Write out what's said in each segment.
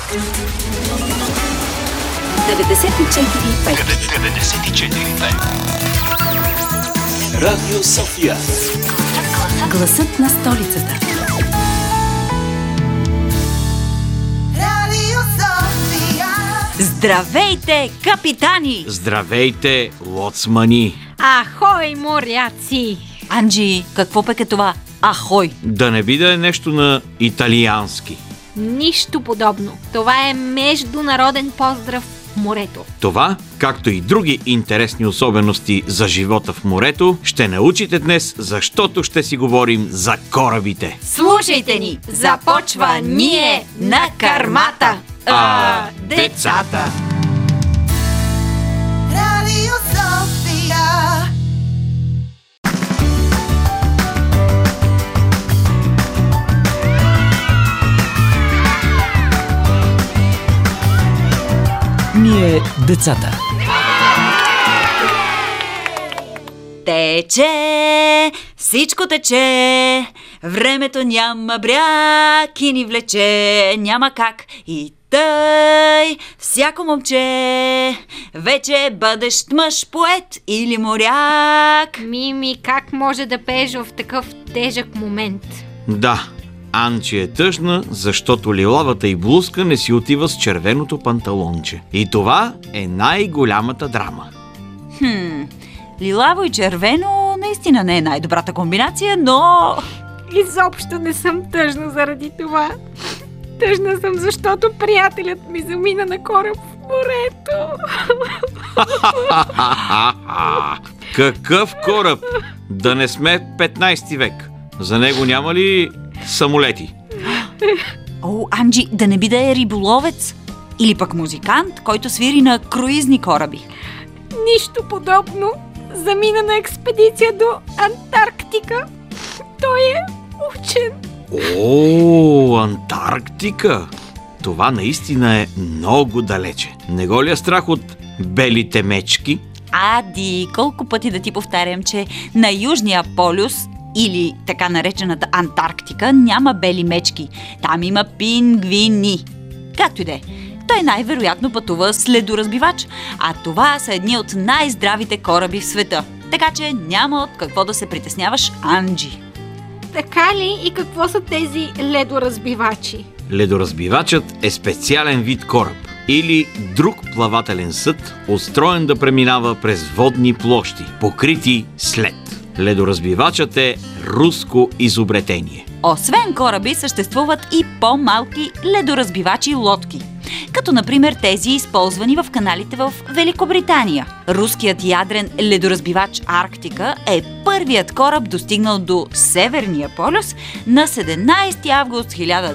Радио София. Гласът на столицата. Здравейте, капитани! Здравейте, лоцмани! Ахой, моряци! Анджи, какво пък е това? Ахой! Да не би да е нещо на италиански. Нищо подобно. Това е международен поздрав в морето. Това, както и други интересни особености за живота в морето, ще научите днес, защото ще си говорим за корабите. Слушайте ни! Започва ние на кармата! Децата! Радио София. Ние децата. Тече, всичко тече, времето няма бряг и ни влече, няма как и тъй, всяко момче, вече бъдещ мъж, поет или моряк. Мими, как може да пееш в такъв тежък момент? Да, Анчи е тъжна, защото лилавата й блузка не си отива с червеното панталонче. И това е най-голямата драма. Лилаво и червено наистина не е най-добрата комбинация, но... Изобщо не съм тъжна заради това. Тъжна съм, защото приятелят ми замина на кораб в морето. Какъв кораб? Да не сме 15 век. За него няма ли самолети? О, Анджи, да не би да е риболовец? Или пък музикант, който свири на круизни кораби? Нищо подобно. Замина на експедиция до Антарктика. Той е учен. О, Антарктика! Това наистина е много далече. Не го ли е страх от белите мечки? Ади, колко пъти да ти повтарям, че на Южния полюс или така наречената Антарктика няма бели мечки. Там има пингвини. Както и да е. Той най-вероятно пътува с ледоразбивач, а това са едни от най-здравите кораби в света. Така че няма от какво да се притесняваш, Анджи. Така ли? И какво са тези ледоразбивачи? Ледоразбивачът е специален вид кораб или друг плавателен съд, устроен да преминава през водни площи, покрити с лед. Ледоразбивачът е руско изобретение. Освен кораби, съществуват и по-малки ледоразбивачи лодки. Като например тези, използвани в каналите в Великобритания. Руският ядрен ледоразбивач Арктика е първият кораб, достигнал до Северния полюс на 17 август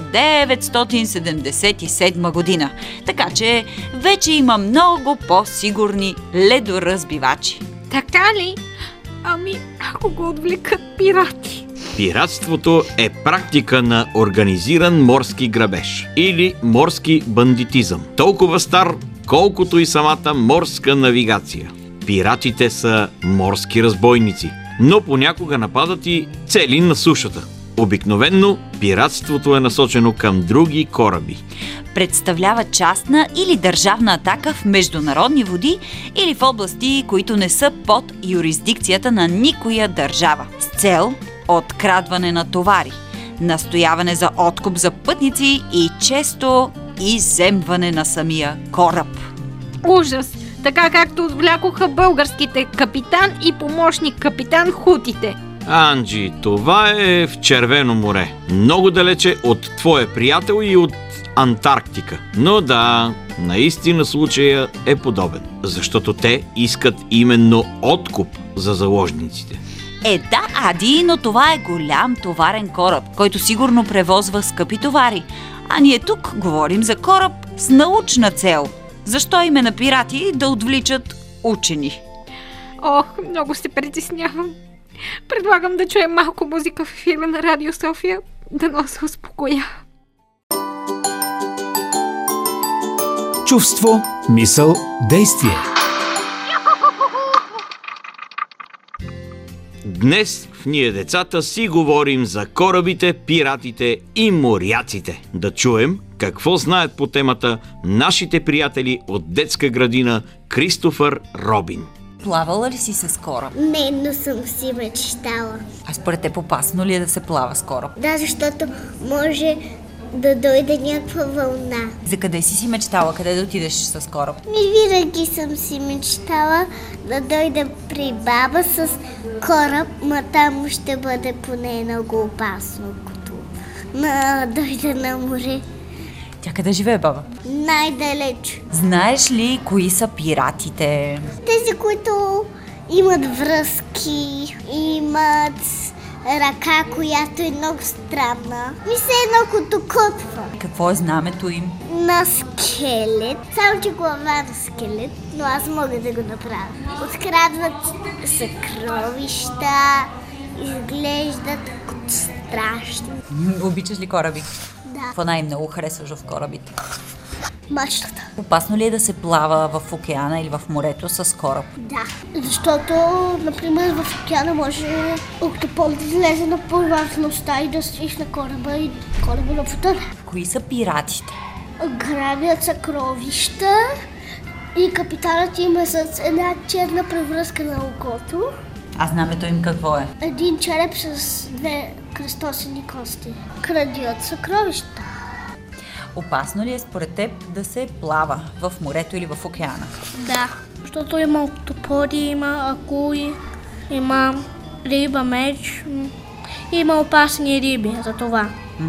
1977 година. Така че вече има много по-сигурни ледоразбивачи. Така ли? Ами, ако го отвлекат пирати? Пиратството е практика на организиран морски грабеж или морски бандитизъм. Толкова стар, колкото и самата морска навигация. Пиратите са морски разбойници, но понякога нападат и цели на сушата. Обикновенно пиратството е насочено към други кораби. Представлява частна или държавна атака в международни води или в области, които не са под юрисдикцията на никоя държава, с цел открадване на товари, настояване за откуп за пътници и често изземване на самия кораб. Ужас! Така както отвлякоха българските капитан и помощник капитан хутите. Анджи, това е в Червено море. Много далече от твоя приятел и от Антарктика. Но да, наистина случая е подобен. Защото те искат именно откуп за заложниците. Да, Ади, но това е голям товарен кораб, който сигурно превозва скъпи товари. А ние тук говорим за кораб с научна цел. Защо име на пирати да отвличат учени? Ох, много се притеснявам. Предлагам да чуем малко музика в ефира на Радио София, да се успокоя. Чувство, мисъл, действие. Днес в Ние децата си говорим за корабите, пиратите и моряците. Да чуем Какво знаят по темата нашите приятели от детска градина Кристофър Робин? Плавала ли си с кораб? Не, но съм си мечтала. А според теб опасно ли е да се плава с кораб? Да, защото може да дойде някаква вълна. За къде си мечтала? Къде да отидеш с кораб? Винаги съм си мечтала да дойда при баба с кораб, ма там ще бъде поне много опасно, като дойде на море. Тя къде живее, баба? Най-далеч. Знаеш ли кои са пиратите? Тези, които имат връзки, имат ръка, която е много странна. Ми се едно като котва. Какво е знамето им? На скелет, само че глава на скелет, но аз мога да го направя. Открадват съкровища, изглеждат като страшни. Обичаш ли кораби? Да, Какво най-много харесваш в корабите? мачтата. Опасно ли е да се плава в океана или в морето с кораб? Да, защото, например, в океана може октопод да излезе на повърхността и да стоиш на кораба и кораба да потъне. Кои са пиратите? Грабят съкровища и капитанът им е с една черна превръзка на окото. А знамето им какво е? Един череп с две кръстосани кости. Крадят съкровища. Опасно ли е според теб да се плава в морето или в океана? Да, защото има октоподи, има акули, има риба, меч, има опасни риби за това.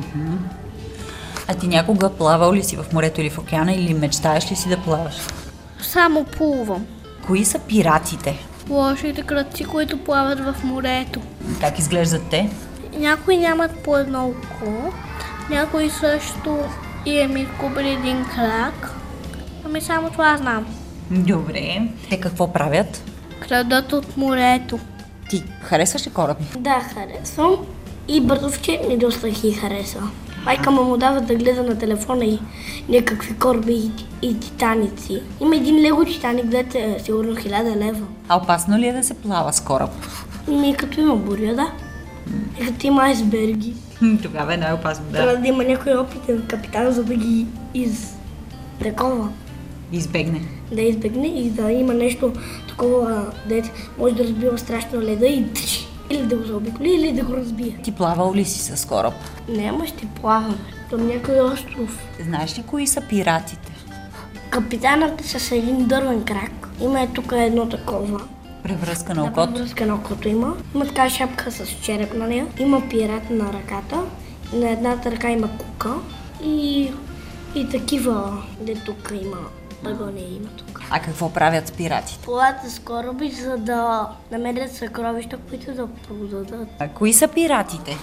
А ти някога плавал ли си в морето или в океана или мечтаеш ли си да плаваш? Само плувам. Кои са пиратите? Лошите крадци, които плават в морето. Как изглеждат те? Някои нямат по едно око, някои също им изгубили един крак. Ами само това знам. Добре. Те какво правят? Крадат от морето. Ти харесваш ли кораби? Да, харесвам. И Бързовче ми доста ги харесва. Майка му дава да гледа на телефона и някакви кораби и титаници. Има един Лего Титаник, дете е сигурно 1000 лева. А опасно ли е да се плава с кораб? И като има буря, да. И като има айсберги. Тогава е най-опасно, Трябва да има някой опитен капитан, за да ги такова. Избегне. Да избегне и да има нещо такова, дете може да разбива страшно леда и или да го заобиколи, или да го разбие. Ти плавал ли си с кораб? Няма, ще плаваме към някой остров. Знаеш ли кои са пиратите? Капитанът е с един дървен крак. Има е тук едно такова. Превръзка на окото. Връзка на окото има. Има така шапка с череп на нея. Има пират на ръката. На едната ръка има кука. И такива, де тук има. Пъгоне има тук. А какво правят пиратите? Плават с кораби, за да намерят съкровища, които да продадат. А кои са пиратите?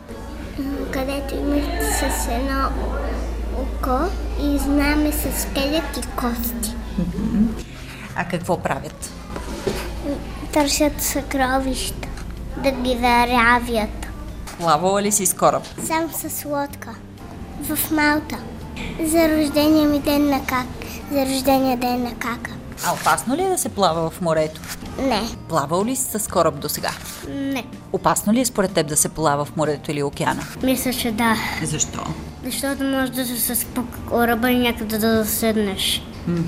Където имат с едно око и знаме с скелет и кости. А какво правят? Търсят съкровища, да ги заравят. Плавала ли си с кораб? Сам с лодка. В Малта. За рождения ми ден на как. За рождения ден на кака. А опасно ли е да се плава в морето? Не. Плавал ли си с кораб до сега? Не. Опасно ли е според теб да се плава в морето или океана? Мисля, че да. Защо? Защото може да се спука кораба и някъде да заседнеш.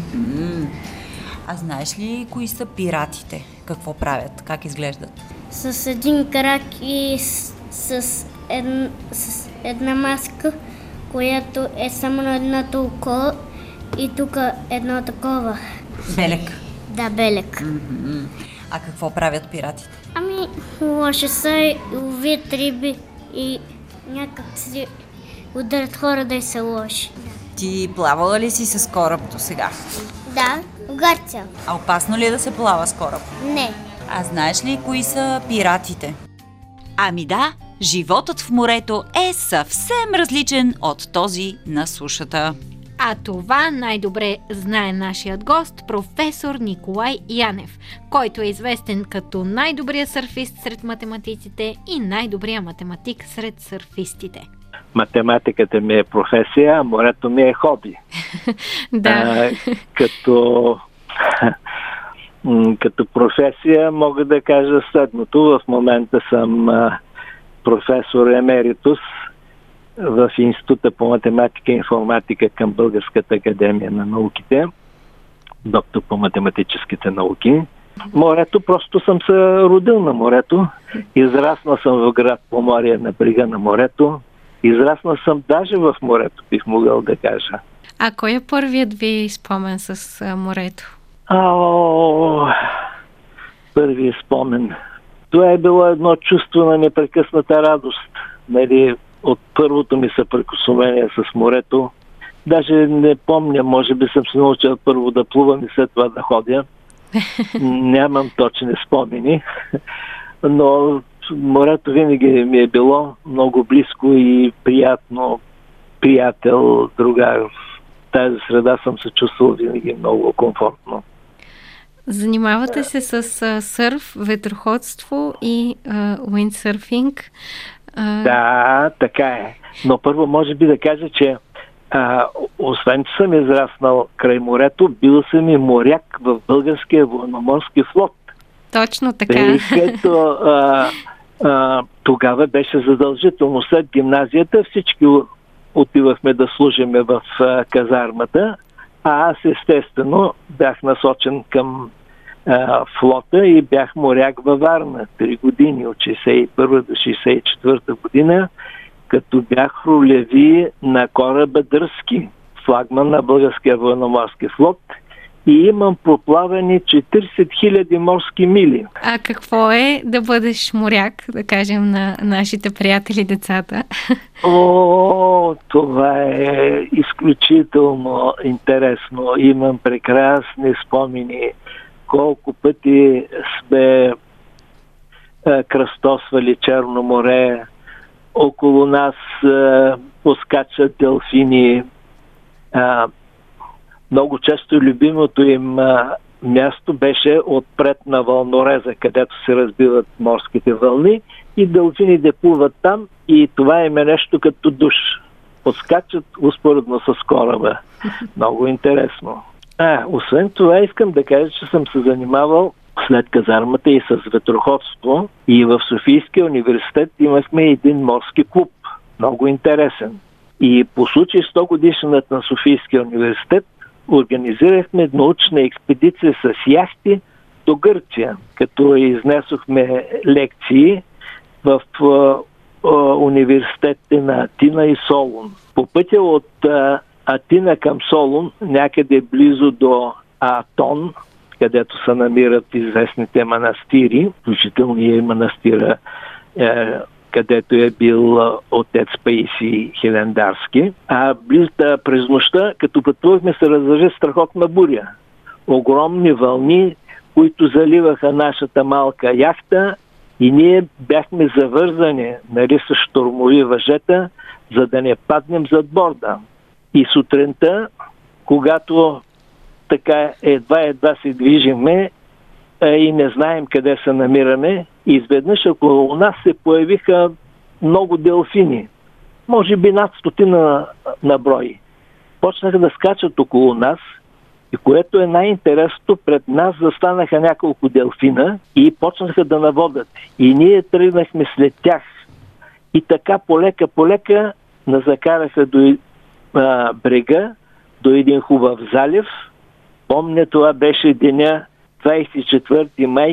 А знаеш ли кои са пиратите? Какво правят? Как изглеждат? С един крак и с една маска, която е само на едното око и тук едно такова. Белек. Да, белек. А какво правят пиратите? Ами, лоши са и ловят риби и някак си ударят хора да са лоши. Ти плавала ли си с кораб до сега? Да, в Гърция. А опасно ли е да се плава с кораб? Не. А знаеш ли кои са пиратите? Ами да, животът в морето е съвсем различен от този на сушата. А това най-добре знае нашият гост, професор Николай Янев, който е известен като най-добрия сърфист сред математиците и най-добрия математик сред сърфистите. Математиката ми е професия, а морето ми е хоби. Да. Като професия мога да кажа следното. В момента съм професор емеритус в Института по математика и информатика към Българската академия на науките, доктор по математическите науки. Морето, просто съм се родил на морето. Израснал съм в град Поморие на брега на морето. Израснал съм даже в морето, бих могъл да кажа. А кой е първият ви спомен с морето? Първият спомен. Това е било едно чувство на непрекъсната радост. Нали, от първото ми съприкосновение с морето. Даже не помня, може би съм се научил първо да плувам и след това да ходя. Нямам точни спомени, но морето винаги ми е било много близко и приятно, приятел, другар. В тази среда съм се чувствал винаги много комфортно. Занимавате се с сърф, ветроходство и уиндсърфинг. Да, така е. Но първо може би да кажа, че освен, че съм израснал край морето, бил съм и моряк в българския военноморски флот. Точно така. Тъй като тогава беше задължително след гимназията, всички отивахме да служиме в казармата, а аз естествено бях насочен към флота и бях моряк във Варна 3 години, от 61 до 64 година, като бях ролеви на кораба Дръзки, флагман на българския военноморски флот, и имам проплавени 40 000 морски мили. А какво е да бъдеш моряк, да кажем на нашите приятели, децата? Това е изключително интересно. Имам прекрасни спомени. Колко пъти сме кръстосвали Черно море, около нас поскачат делфини. Много често любимото им място беше отпред на вълнореза, където се разбиват морските вълни и делфините плуват там и това им е нещо като душ. Поскачат успоредно с кораба. Много интересно. Освен това искам да кажа, че съм се занимавал след казармата и с ветроходство и в Софийския университет имахме един морски клуб. Много интересен. И по случай 100 годишнината на Софийския университет организирахме научна експедиция с яхти до Гърция, като изнесохме лекции в университетите на Атина и Солун. По пътя от Атина към Солун, някъде близо до Атон, където се намират известните манастири, включително и манастира, където е бил отец Паисий Хилендарски. През нощта, като пътувахме, се разражи страхотна буря. Огромни вълни, които заливаха нашата малка яхта и ние бяхме завързани с щурмови въжета, за да не паднем зад борда. И сутринта, когато така едва се движиме и не знаем къде се намираме, изведнъж около нас се появиха много делфини. Може би над 100 на брой. Почнаха да скачат около нас и което е най-интересното, пред нас застанаха няколко делфина и почнаха да наводят. И ние тръгнахме след тях. И така полека нас закараха до брега, до един хубав залив. Помня, това беше деня 24 май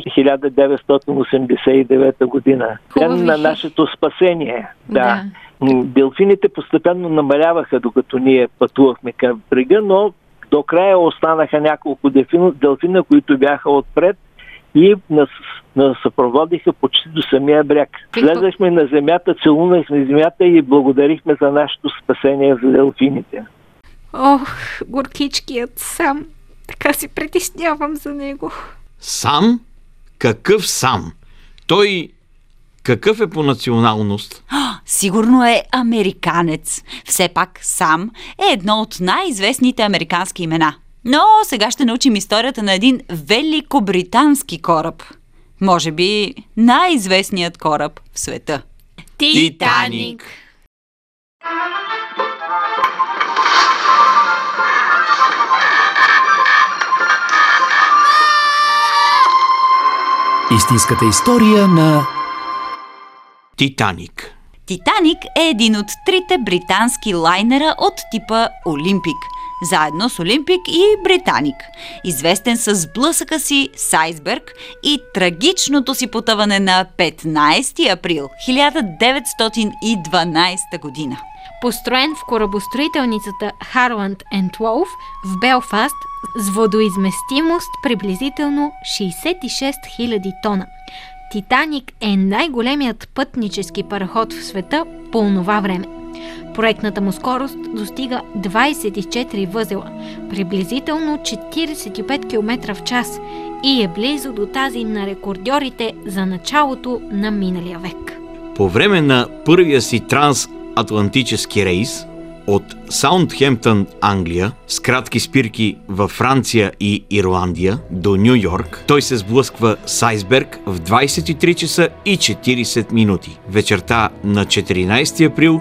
1989 година. Ден на нашето спасение. Да. Делфините постепенно намаляваха, докато ние пътувахме към брега, но до края останаха няколко делфина, които бяха отпред и нас съпроводиха почти до самия бряг. Слезахме на земята, целунахме земята и благодарихме за нашето спасение за делфините. Горкичкият сам. Така се притеснявам за него. Сам? Какъв сам? Той какъв е по националност? Сигурно е американец. Все пак Сам е едно от най-известните американски имена. Но сега ще научим историята на един великобритански кораб. Може би най-известният кораб в света. Титаник! Истинската история на Титаник. Титаник е един от трите британски лайнера от типа Олимпик, заедно с Олимпик и Британик, известен с блъсъка си с айсберг и трагичното си потъване на 15 април 1912 година. Построен в корабостроителницата Harland & Wolff в Белфаст с водоизместимост приблизително 66 000 тона. Титаник е най-големият пътнически параход в света по онова време. Проектната му скорост достига 24 възела, приблизително 45 км в час и е близо до тази на рекордьорите за началото на миналия век. По време на първия си трансатлантически рейс от Саундхемптън, Англия, с кратки спирки във Франция и Ирландия до Ню Йорк, той се сблъсква с айсберг в 23 часа и 40 минути вечерта на 14 април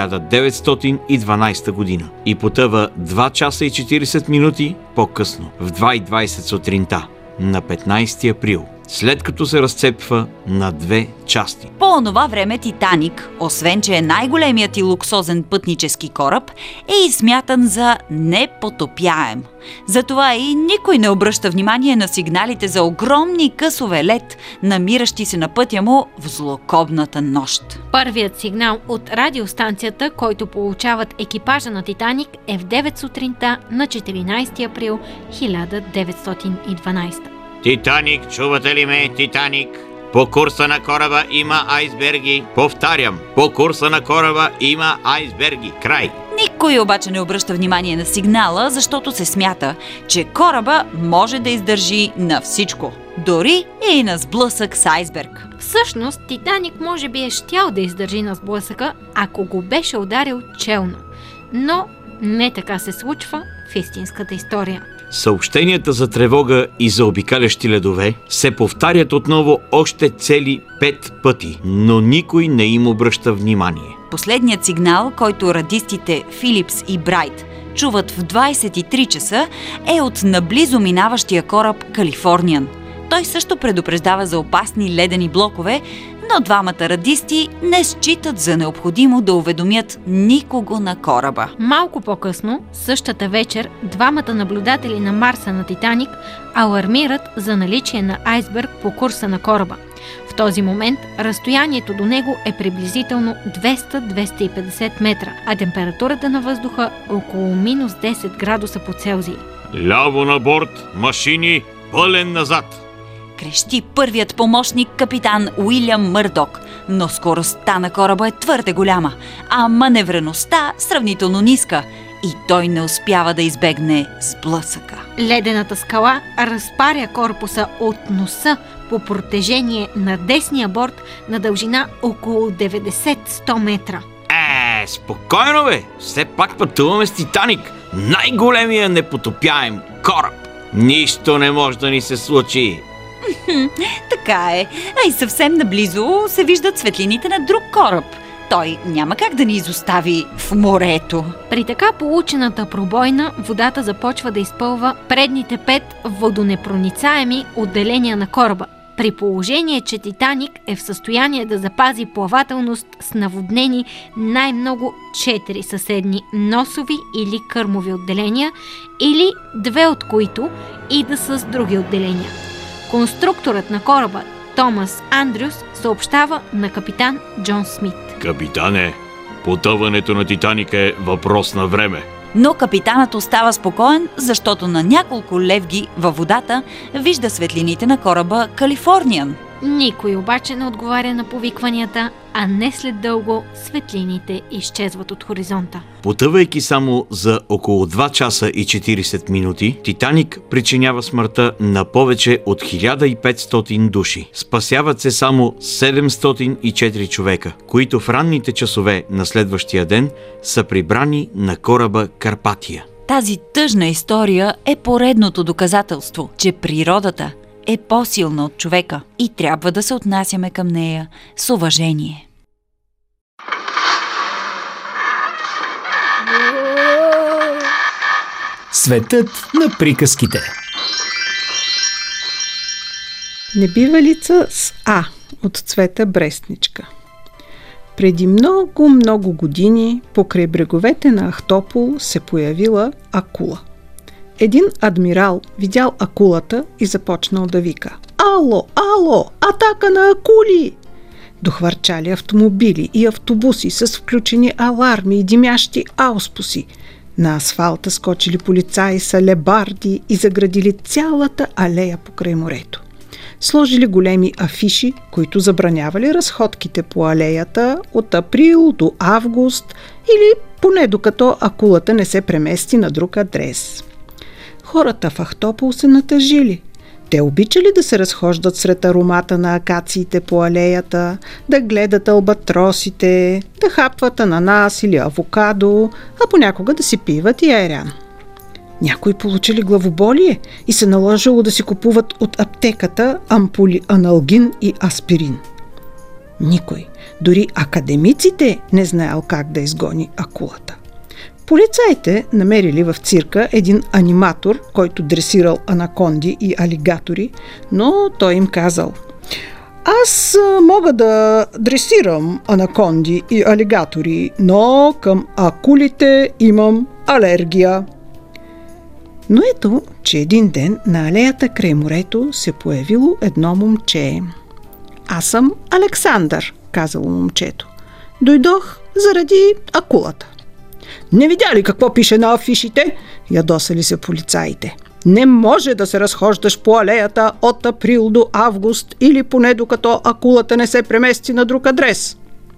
1912 година и потъва 2 часа и 40 минути по-късно, в 2:20 сутринта на 15 април, след като се разцепва на 2 части. По онова време Титаник, освен че е най-големият и луксозен пътнически кораб, е и смятан за непотопяем. Затова и никой не обръща внимание на сигналите за огромни късове лед, намиращи се на пътя му в злокобната нощ. Първият сигнал от радиостанцията, който получават екипажа на Титаник, е в 9 сутринта на 14 април 1912. Титаник, чувате ли ме, Титаник? По курса на кораба има айсберги. Повтарям, по курса на кораба има айсберги. Край. Никой обаче не обръща внимание на сигнала, защото се смята, че кораба може да издържи на всичко, дори и на сблъсък с айсберг. Всъщност, Титаник може би е щял да издържи на сблъсъка, ако го беше ударил челно. Но не така се случва в истинската история. Съобщенията за тревога и за обикалящи ледове се повтарят отново още цели 5 пъти, но никой не им обръща внимание. Последният сигнал, който радистите Филипс и Брайт чуват в 23 часа, е от наблизо минаващия кораб Калифорниан. Той също предупреждава за опасни ледени блокове, но двамата радисти не считат за необходимо да уведомят никого на кораба. Малко по-късно, същата вечер, двамата наблюдатели на Марса на Титаник алармират за наличие на айсберг по курса на кораба. В този момент разстоянието до него е приблизително 200-250 метра, а температурата на въздуха около минус 10 градуса по Целзий. Ляво на борт, машини, пълен назад! Крещи първият помощник капитан Уилям Мърдок, но скоростта на кораба е твърде голяма, а маневреността сравнително ниска и той не успява да избегне сблъсъка. Ледената скала разпаря корпуса от носа по протежение на десния борт на дължина около 90-100 метра. Спокойно бе! Все пак пътуваме с Титаник, най-големия непотопяем кораб. Нищо не може да ни се случи. Така е, а и съвсем наблизо се виждат светлините на друг кораб. Той няма как да ни изостави в морето. При така получената пробойна, водата започва да изпълва предните 5 водонепроницаеми отделения на кораба. При положение, че Титаник е в състояние да запази плавателност с наводнени най-много 4 съседни носови или кърмови отделения, или 2 от които и да са с други отделения. Конструкторът на кораба Томас Андрюс съобщава на капитан Джон Смит: Капитане, потъването на Титаник е въпрос на време. Но капитанът остава спокоен, защото на няколко левги във водата вижда светлините на кораба Калифорниан. Никой обаче не отговаря на повикванията, а не след дълго светлините изчезват от хоризонта. Потъвайки само за около 2 часа и 40 минути, Титаник причинява смъртта на повече от 1500 души. Спасяват се само 704 човека, които в ранните часове на следващия ден са прибрани на кораба Карпатия. Тази тъжна история е поредното доказателство, че природата е по-силна от човека и трябва да се отнасяме към нея с уважение. Светът на приказките. Небивалица с А от Цвета Брестничка. Преди много години покрай бреговете на Ахтопол се появила акула. Един адмирал видял акулата и започнал да вика: „Ало, ало, атака на акули!“ Дохвърчали автомобили и автобуси с включени аларми и димящи ауспуси. На асфалта скочили полицаи с алебарди и заградили цялата алея покрай морето. Сложили големи афиши, които забранявали разходките по алеята от април до август или поне докато акулата не се премести на друг адрес. Хората в Ахтопол се натъжили. Те обичали да се разхождат сред аромата на акациите по алеята, да гледат албатросите, да хапват ананас или авокадо, а понякога да си пиват и айран. Някои получили главоболие и се наложило да си купуват от аптеката ампули аналгин и аспирин. Никой, дори академиците, не знаел как да изгони акулата. Полицаите намерили в цирка един аниматор, който дресирал анаконди и алигатори, но той им казал: „Аз мога да дресирам анаконди и алигатори, но към акулите имам алергия.“ Но ето, че един ден на алеята край морето се появило едно момче. „Аз съм Александър“, казало момчето. „Дойдох заради акулата.“ „Не видя ли какво пише на афишите?“ ядосали се полицаите. „Не може да се разхождаш по алеята от април до август или поне докато акулата не се премести на друг адрес.“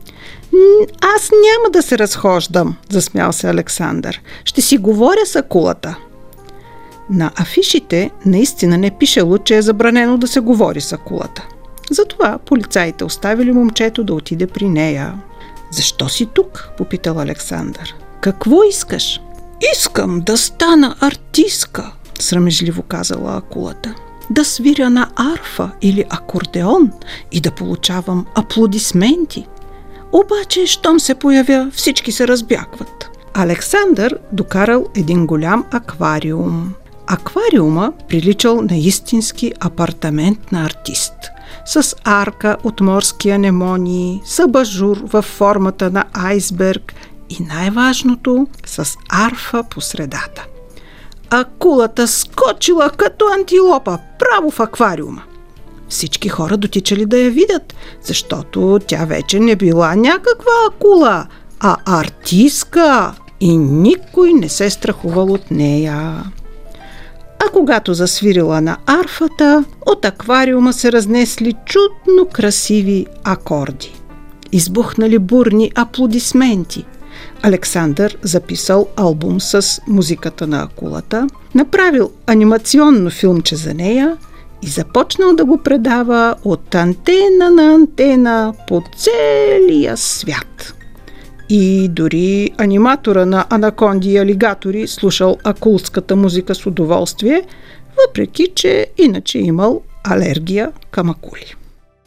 „Аз няма да се разхождам“, засмял се Александър. „Ще си говоря с акулата.“ На афишите наистина не пишело, че е забранено да се говори с акулата. Затова полицаите оставили момчето да отиде при нея. „Защо си тук?“ попитал Александър. „Какво искаш?“ „Искам да стана артистка“, срамежливо казала акулата. „Да свиря на арфа или акордеон и да получавам аплодисменти. Обаче, щом се появя, всички се разбягват.“ Александър докарал един голям аквариум. Аквариума приличал на истински апартамент на артист. С арка от морски анемони, с абажур във формата на айсберг и най-важното, с арфа по средата. Акулата скочила като антилопа право в аквариума. Всички хора дотичали да я видят, защото тя вече не била някаква акула, а артистка и никой не се страхувал от нея. А когато засвирила на арфата, от аквариума се разнесли чудно красиви акорди. Избухнали бурни аплодисменти. Александър записал албум с музиката на акулата, направил анимационно филмче за нея и започнал да го предава от антена на антена по целия свят. И дори аниматора на анаконди и алигатори слушал акулската музика с удоволствие, въпреки че иначе имал алергия към акули.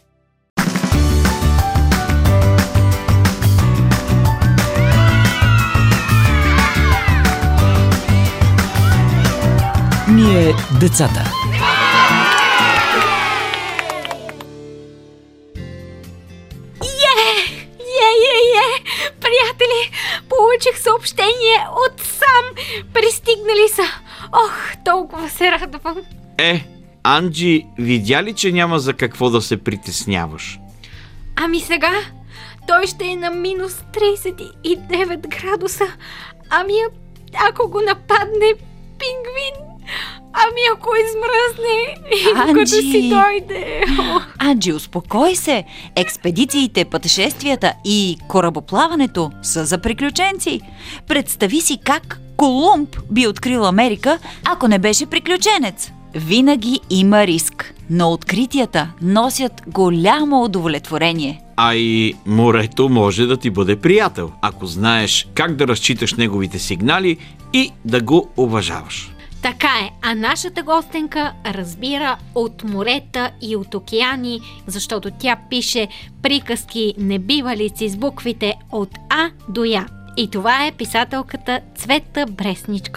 Ние децата. Приятели, получих съобщение от сам. Пристигнали са. Ох, толкова се радвам. Анджи, видя ли, че няма за какво да се притесняваш? Ами сега? Той ще е на минус 39 градуса. Ами ако го нападне пингвин? Ами ако измръзне, като си дойде. Анджи, успокой се. Експедициите, пътешествията и корабоплаването са за приключенци. Представи си как Колумб би открил Америка, ако не беше приключенец. Винаги има риск, но откритията носят голямо удовлетворение. А и морето може да ти бъде приятел, ако знаеш как да разчиташ неговите сигнали и да го уважаваш. Така е, а нашата гостенка разбира от морета и от океани, защото тя пише приказки небивалици с буквите от А до Я. И това е писателката Цвета Бресничка.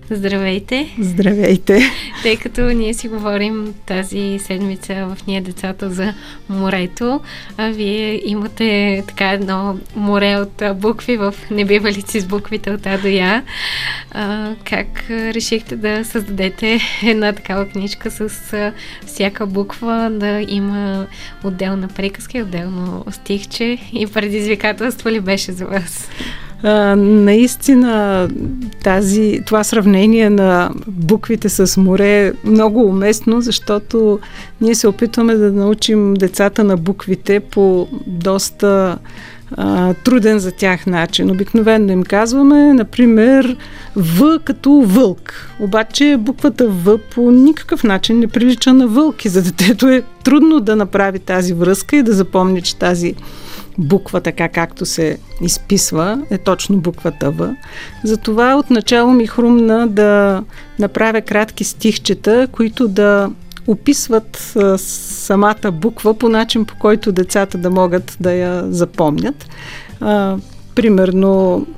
Здравейте! Здравейте! Тъй като ние си говорим тази седмица в Ние децата за морето, а вие имате така едно море от букви в Небивалици с буквите от А до Я. Как решихте да създадете една такава книжка с всяка буква, да има отделна приказка, отделно стихче и предизвикателство ли беше за вас? Наистина това сравнение на буквите с море е много уместно, защото ние се опитваме да научим децата на буквите по доста труден за тях начин. Обикновено им казваме, например, В като вълк. Обаче буквата В по никакъв начин не прилича на вълк и за детето е трудно да направи тази връзка и да запомни, че тази буква, така както се изписва, е точно буквата В. Затова отначало ми хрумна да направя кратки стихчета, които да описват самата буква по начин, по който децата да могат да я запомнят. Примерно,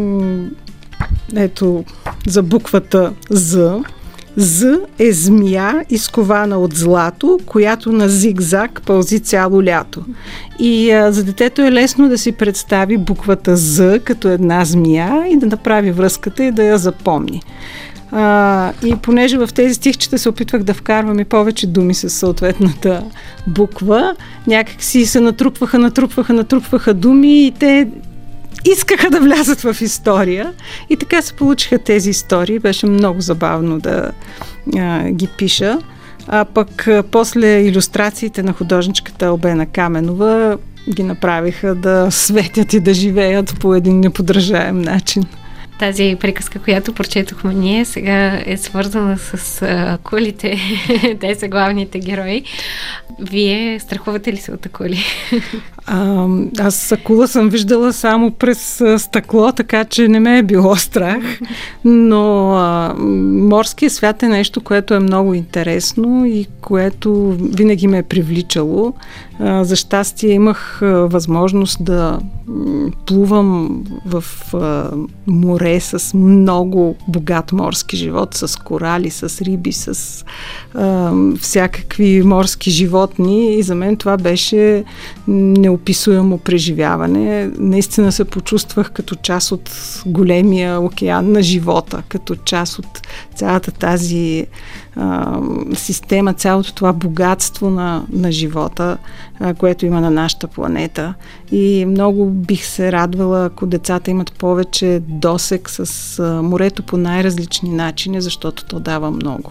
ето за буквата З. З е змия, изкована от злато, която на зигзаг пълзи цяло лято. И за детето е лесно да си представи буквата З като една змия и да направи връзката и да я запомни. И понеже в тези стихчета се опитвах да вкарвам и повече думи с съответната буква, някак си се натрупваха думи и те искаха да влязат в история. И така се получиха тези истории. Беше много забавно да ги пиша. А пък после илюстрациите на художничката Албена Каменова ги направиха да светят и да живеят по един неподражаем начин. Тази приказка, която прочетохме ние, сега е свързана с акулите. Те са главните герои. Вие страхувате ли се от акули? Аз акула съм виждала само през стъкло, така че не ме е било страх. Но морският свят е нещо, което е много интересно и което винаги ме е привличало. За щастие имах възможност да плувам в море с много богат морски живот, с корали, с риби, с всякакви морски животни и за мен това беше неописуемо преживяване. Наистина се почувствах като част от големия океан на живота, като част от цялата тази система, цялото това богатство на живота, което има на нашата планета. И много бих се радвала, ако децата имат повече досег с морето по най-различни начини, защото то дава много.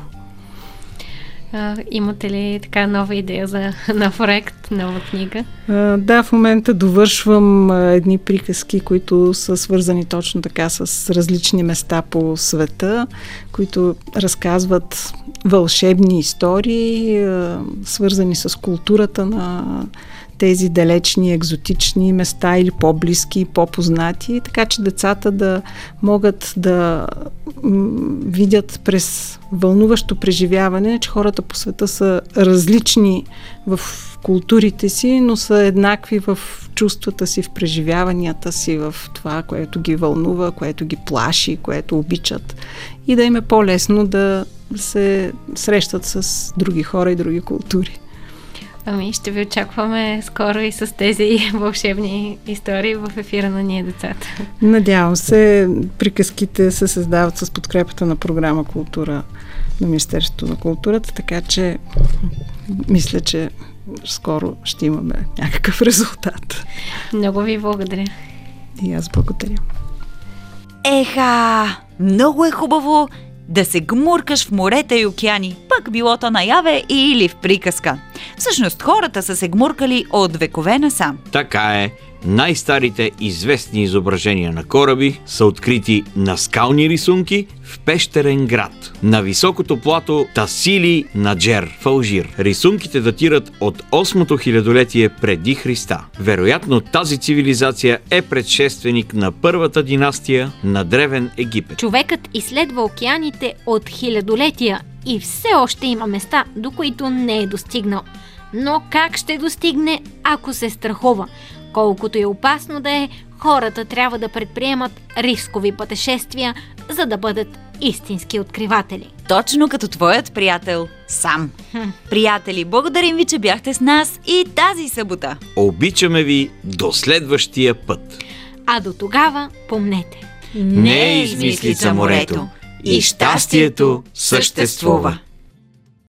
Имате ли така нова идея за нов проект, нова книга? Да, в момента довършвам едни приказки, които са свързани точно така с различни места по света, които разказват вълшебни истории, свързани с културата на тези далечни, екзотични места или по-близки, по-познати, така че децата да могат да видят през вълнуващо преживяване, че хората по света са различни в културите си, но са еднакви в чувствата си, в преживяванията си, в това, което ги вълнува, което ги плаши, което обичат и да им е по-лесно да се срещат с други хора и други култури. Ами, ще ви очакваме скоро и с тези вълшебни истории в ефира на Ние децата. Надявам се, приказките се създават с подкрепата на програма Култура на Министерството на културата, така че мисля, че скоро ще имаме някакъв резултат. Много ви благодаря. И аз благодаря. Еха, много е хубаво да се гмуркаш в морета и океани, пък било то наяве или в приказка. Всъщност хората са се гмуркали от векове насам. Така е. Най-старите известни изображения на кораби са открити на скални рисунки в пещерен град, на високото плато Тасили Наджер в Алжир. Рисунките датират от 8-то хилядолетие преди Христа. Вероятно тази цивилизация е предшественик на първата династия на Древен Египет. Човекът изследва океаните от хилядолетия и все още има места, до които не е достигнал. Но как ще достигне, ако се страхува? Колкото и опасно да е, хората трябва да предприемат рискови пътешествия, за да бъдат истински откриватели. Точно като твоят приятел сам. Приятели, благодарим ви, че бяхте с нас и тази събота. Обичаме ви до следващия път. А до тогава помнете. Не е измислица морето и щастието съществува.